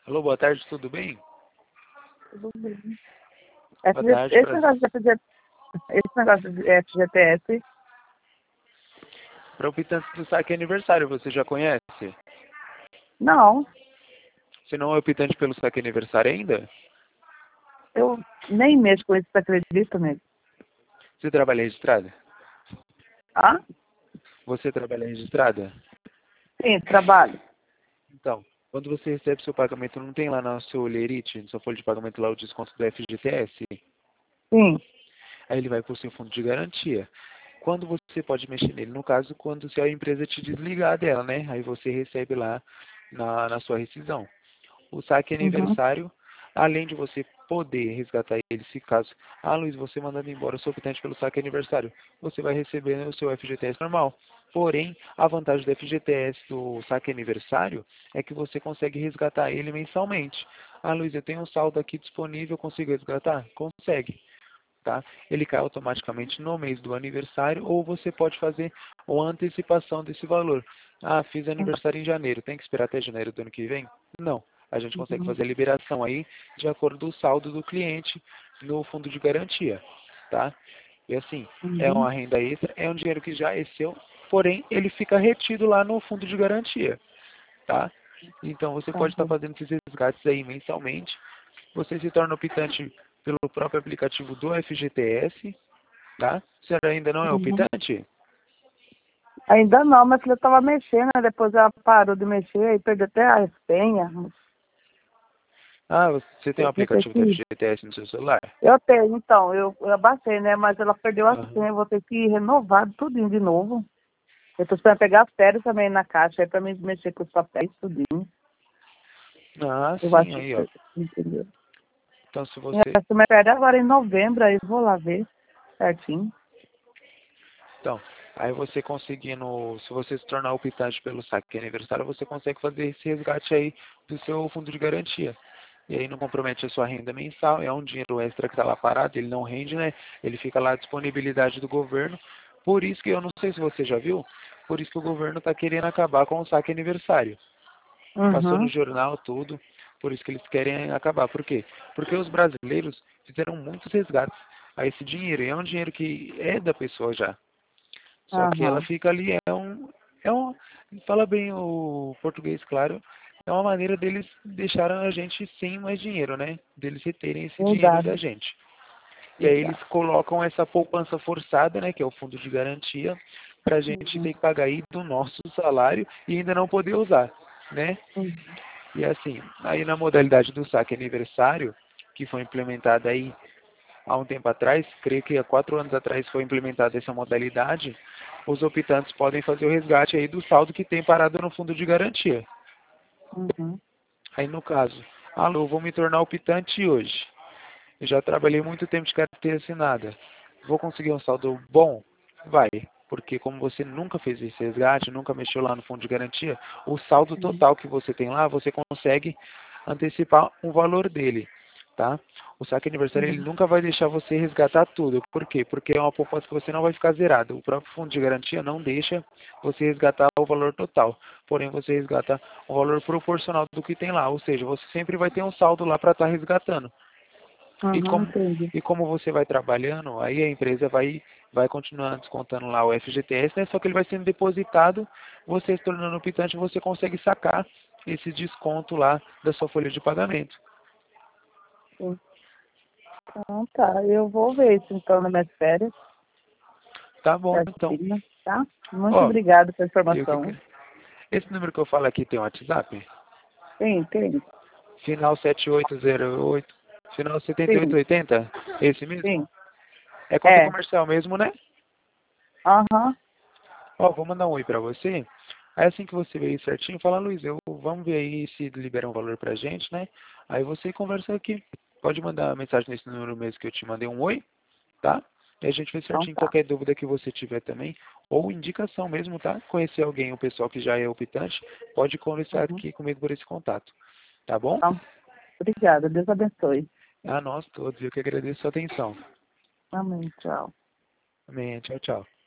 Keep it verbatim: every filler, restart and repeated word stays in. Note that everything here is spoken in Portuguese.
Alô, boa tarde, tudo bem? Tudo bem. Boa F G, tarde, esse pra... negócio de F G, esse negócio de F G T S, para o optante do saque aniversário, você já conhece? não, Você não é optante pelo saque aniversário ainda? eu nem mexo com isso, você acredita mesmo? Você trabalha registrada? Ah? Você trabalha registrada? Sim, trabalho. Então, quando você recebe seu pagamento, não tem lá na sua Lerite, na sua folha de pagamento lá o desconto do F G T S? Sim. Aí ele vai para o seu fundo de garantia. Quando você pode mexer nele? No caso, quando se a empresa te desligar dela, né? Aí você recebe lá na, na sua rescisão. O saque Uhum. aniversário, além de você poder resgatar ele, se caso, ah, Luiz, você mandando embora o seu optante pelo saque aniversário, você vai receber o seu F G T S normal. Porém, a vantagem do F G T S do saque aniversário é que você consegue resgatar ele mensalmente. Ah, Luiz, eu tenho um saldo aqui disponível, consigo resgatar? Consegue. Tá? Ele cai automaticamente no mês do aniversário ou você pode fazer uma antecipação desse valor. Ah, fiz aniversário em janeiro, tem que esperar até janeiro do ano que vem? Não. A gente consegue Uhum. fazer a liberação aí de acordo com o saldo do cliente no fundo de garantia, tá? E assim, é Uhum. uma renda extra, é um dinheiro que já é seu, porém ele fica retido lá no fundo de garantia, tá? Então você Tá pode estar bom. fazendo esses resgates aí mensalmente. Você se torna optante pelo próprio aplicativo do F G T S, tá? Você ainda não é Uhum. optante? Ainda não, mas eu estava mexendo, né? Depois ela parou de mexer, aí perdeu até a senha. Ah, você tem o Eu vou ter aplicativo do que... F G T S no seu celular? Eu tenho, então, eu, eu abaixei, né? Mas ela perdeu a Aham. senha, eu vou ter que renovar tudinho de novo. Eu tô esperando pegar as férias também na caixa, aí pra mim mexer com os papéis, tudinho. Ah, Eu sim, acho aí, ó. que, entendeu? Então, se Eu você... faço minha férias agora em novembro, aí eu vou lá ver certinho. Então, aí você conseguindo... Se você se tornar optante pelo saque aniversário, você consegue fazer esse resgate aí do seu fundo de garantia. E aí não compromete a sua renda mensal, é um dinheiro extra que está lá parado, ele não rende, né? Ele fica lá à disponibilidade do governo. Por isso que eu não sei se você já viu, por isso que o governo está querendo acabar com o saque aniversário. Passou no Uhum. jornal tudo, por isso que eles querem acabar. Por quê? Porque os brasileiros fizeram muitos resgates a esse dinheiro, e é um dinheiro que é da pessoa já. Só que ela Aham. fica ali, é um, é um, fala bem o português, claro, é uma maneira deles deixarem a gente sem mais dinheiro, né? Deles reterem esse dinheiro da Verdade. gente. E aí eles Verdade. colocam essa poupança forçada, né, que é o fundo de garantia, para a gente Uhum. ter que pagar aí do nosso salário e ainda não poder usar, né? Uhum. E assim, aí na modalidade do saque aniversário, que foi implementada aí há um tempo atrás, creio que há quatro anos atrás foi implementada essa modalidade, os optantes podem fazer o resgate aí do saldo que tem parado no fundo de garantia. Uhum. Aí no caso, alô, vou me tornar optante hoje. Eu já trabalhei muito tempo de carteira assinada. Vou conseguir um saldo bom? Vai. Porque como você nunca fez esse resgate, nunca mexeu lá no fundo de garantia, o saldo Uhum. total que você tem lá, você consegue antecipar o valor dele, tá? O saque aniversário, ele Uhum. nunca vai deixar você resgatar tudo. Por quê? Porque é uma poupança que você não vai ficar zerado. O próprio fundo de garantia não deixa você resgatar o valor total. Porém, você resgata o valor proporcional do que tem lá. Ou seja, você sempre vai ter um saldo lá para estar resgatando. E Uhum. como, Entendi. e como você vai trabalhando, aí a empresa vai, vai continuar descontando lá o F G T S, né? Só que ele vai sendo depositado, você se tornando optante, você consegue sacar esse desconto lá da sua folha de pagamento. Sim. Então tá, eu vou ver isso então nas minhas férias, Tá bom, então. certinho, tá? Muito Ó, obrigada pela eu que... informação. esse número que eu falo aqui tem um WhatsApp? Tem, tem. Final sete oito zero oito, final setenta e oito Sim, oitenta? Esse mesmo? sim. É conta É. comercial mesmo, né? Aham. Ó, vou mandar um oi pra você. Aí assim que você ver aí certinho, fala, Luiz, eu, vamos ver aí se libera um valor pra gente, né? Aí você conversa aqui. Pode mandar mensagem nesse número mesmo que eu te mandei um oi, tá? E a gente vê Então certinho tá. qualquer dúvida que você tiver também, ou indicação mesmo, tá? Conhecer alguém, o pessoal que já é optante, pode conversar Uhum. aqui comigo por esse contato, tá bom? Então, obrigada. Deus abençoe. A nós todos, eu que agradeço a sua atenção. Amém. Tchau. Amém, tchau, tchau.